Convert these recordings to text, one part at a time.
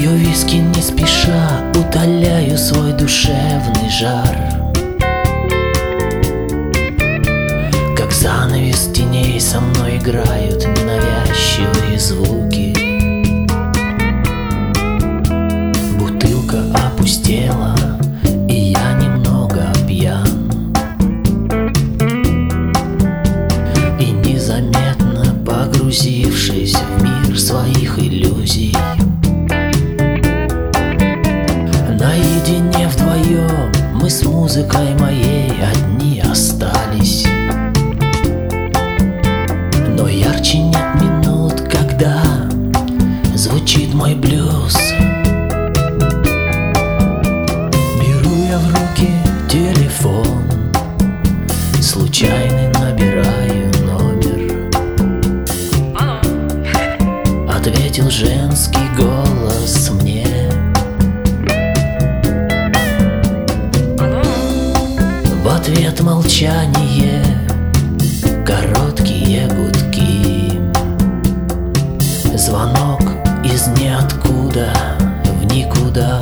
Пью виски не спеша, утоляю свой душевный жар. Как занавес теней со мной играют ненавязчивые звуки. Бутылка опустела, и я немного пьян. И незаметно погрузившись в мир своих иллюзий, наедине вдвоем мы с музыкой моей одни остались. Но ярче нет минут, когда звучит мой блюз. Беру я в руки телефон, случайно набираю номер. Ответил женский голос мне. В ответ молчание, короткие гудки. Звонок из ниоткуда в никуда.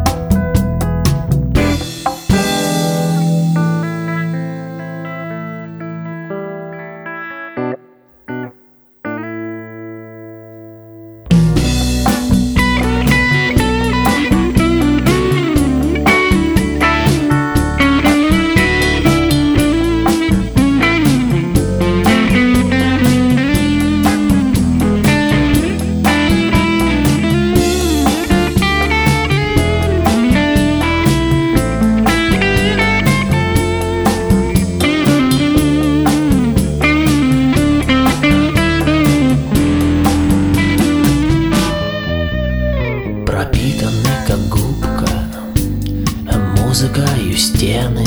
Пропитанный как губка музыкою стены,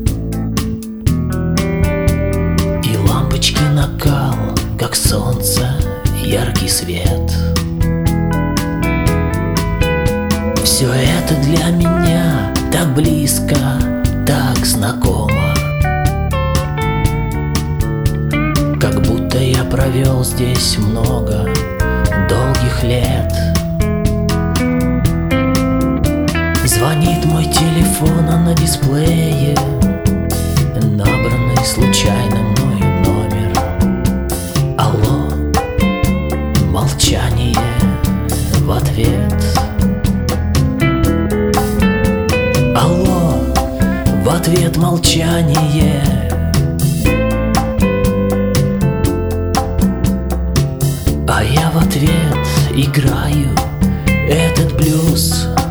и лампочки накал, как солнце, яркий свет. Все это для меня так близко, так знакомо, как будто я провел здесь много долгих лет. Звонит мой телефон, а на дисплее набранный случайно мною номер. Алло, молчание в ответ. Алло, в ответ молчание. А я в ответ играю этот блюз.